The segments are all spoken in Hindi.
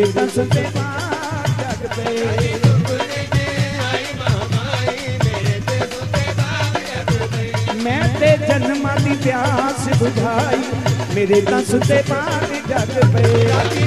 मेरे दस ते बाग जग पे। मैं ते जन्मां दी प्यास बुझाई मेरे दस ते बाग जग पे।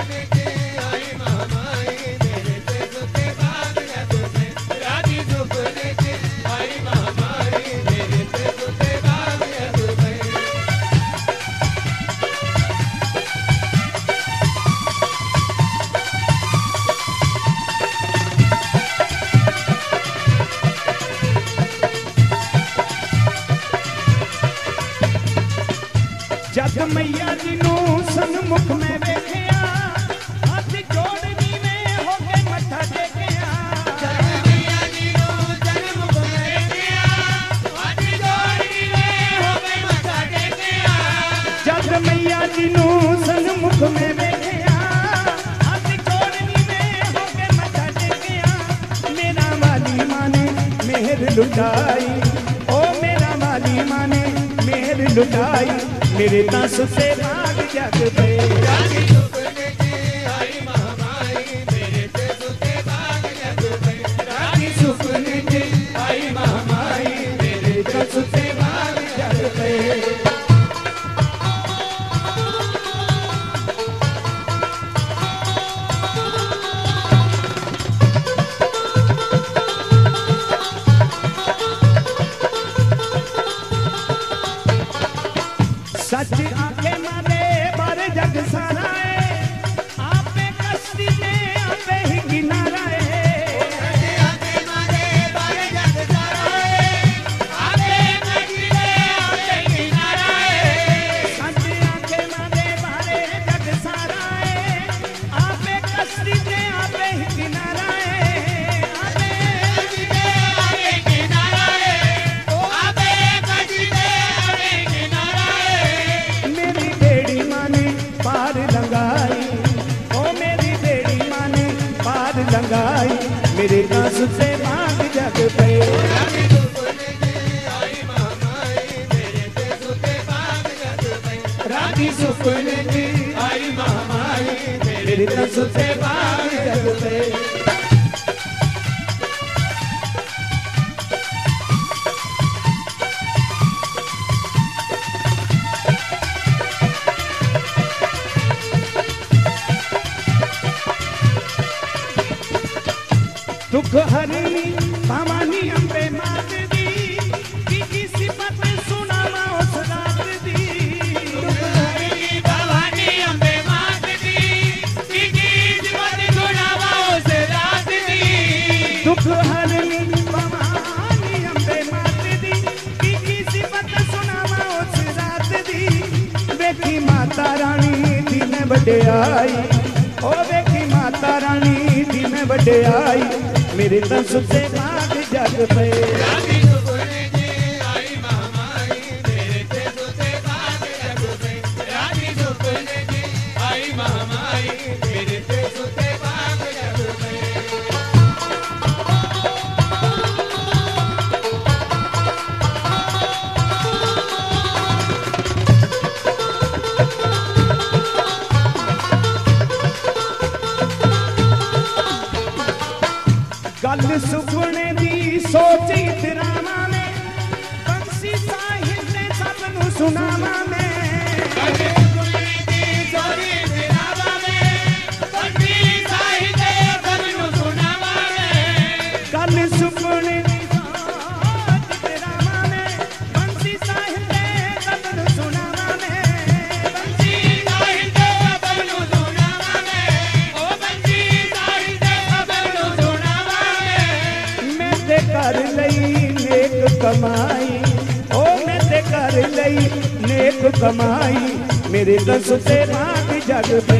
जग मैया जी नू सन्मुख में वेखिया हाथ जोड़ नीवे हो के मत्था टेकिया। जग मैया जी नू सन्मुख में वेखिया हाथ जोड़ नीवे हो के मत्था टेकिया। जग मैया जी नू सन्मुख में वेखिया हाथ जोड़ नीवे हो के मत्था टेकिया। मेरा वाली मां ने मेहर लुटाई ओ मेरा वाली मां ने मेहर लुटाई मेरे दस से बाग जग पे। रानी सुपने जी आई महामाई मेरे दस से बाग जग पे। रानी सुपने जी आई महामाई मेरे दस से बाग जग पे। सच आखे मारे बार जग सारा है आपे कश्ती ने आपे ही किनारा है। सच आखे मारे बार जग सारा है आपे कश्ती ने आपे किनारा है। सच आखे मारे बार जग सारा है आपे कश्ती ने आपे ही किनारा है। आपे कश्ती ने आपे किनारा है ओ आपे कश्ती ने आपे किनारा है। मेरी बेड़ी मां ने पार लंगाई ओ मेरी बेड़ी मां ने पार लंगाई मेरे दस से बाग जग पे। रानी सुपने जी आई महामाई मेरे दस से बाग जग पे। रानी सुपने जी आई महामाई मेरे दस से बाग जग पे। दुख हरनी भवानी अम्बे मात दी की सिफत सुनावा उस रात दी। दुख हरनी भवानी अम्बे मात दी की सिफत सुनावा उस रात दी। दुख हरनी भवानी अम्बे मात दी की सिफत सुनावा उस रात दी। वेखी माता रानी दी मैं वड्याई ओ वेखी माता रानी दी मैं वड्याई मेरे दस से बाग जग पे। रानी सुपने जी आई महामाई मेरे दस से बाग जग पे। रानी सुपने जी आई महामाई मेरे दस से बाग जग पे। गल सुपने दी सोची तिरावा में बंसी साहिल ने सबनू सुनावा में। गल सुपने दी सोची तिरावा में बंसी साहिल ने सबनू सुनावा में। गल सुपने दी सोची तिरावा में बंसी साहिल ने सबनू सुनावा में। बंसी साहिल ने सबनू सुनावा में ओ बंसी साहिल ने सबनू सुनावा। कर लई नेक कमाई ओ मैं ते कर लई नेक कमाई मेरे दस से बाग जग पे।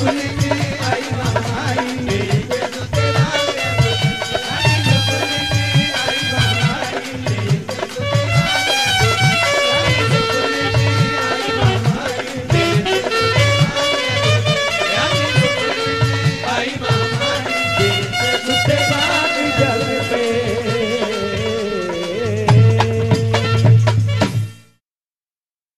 सुन